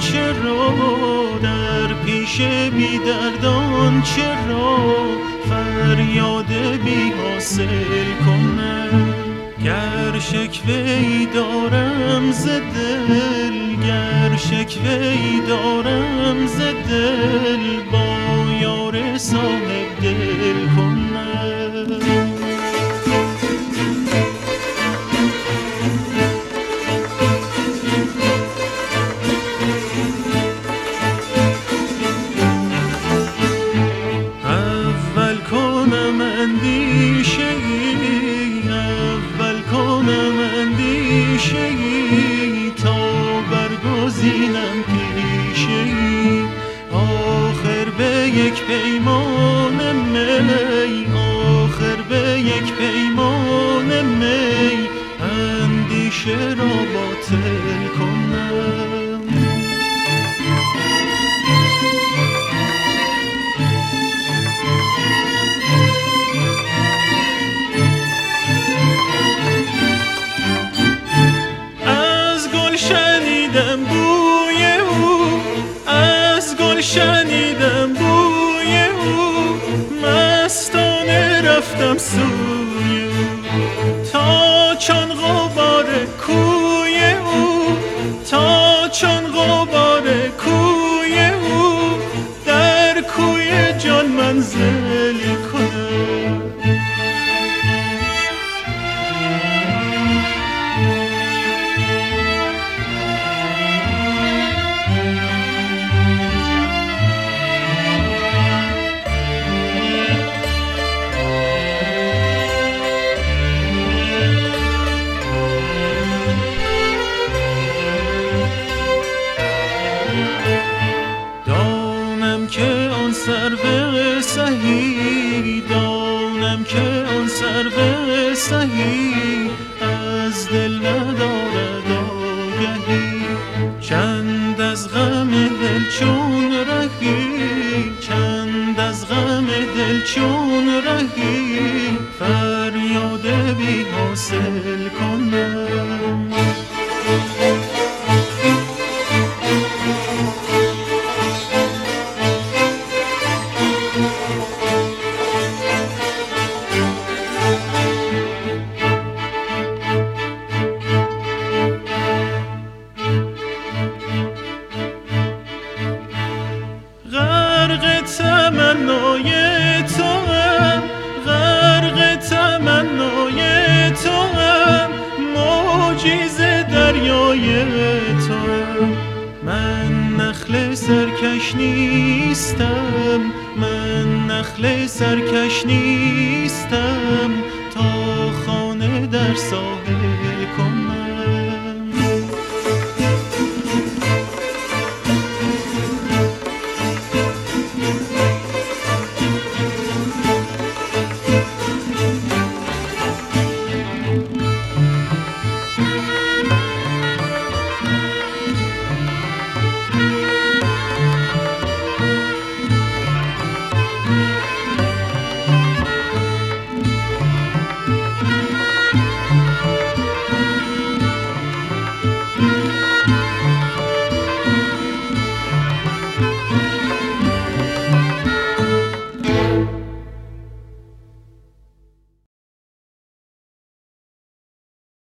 چرا در پیش بی دردان چرا فریاد بی حاصل کنم گر شکوه‌ای دارم ز دل گر شکوه‌ای دارم ز دل با یار صاحب دل کنم اول کنم اندیشه‌ای تا برگزینم پیشه‌ای آخر به یک پیمان می آخر به یک پیمان می اندیشه را باطل کنم شنیدم بوی او مستانه رفتم سوی او تا چون غبار کوی او تا چون غبار کوی او در کوی جان منزل کنم سرو سهی دانم که آن سرو سهی از دل ندارد آگهی چند از غم دل چون رهی چند از غم دل چون رهی فریاد بی حاصل کنم تمنای توام غرق تمنای توام معجزه دریای توام من نخل سرکش نیستم من نخل سرکش نیستم تا خانه در ساحل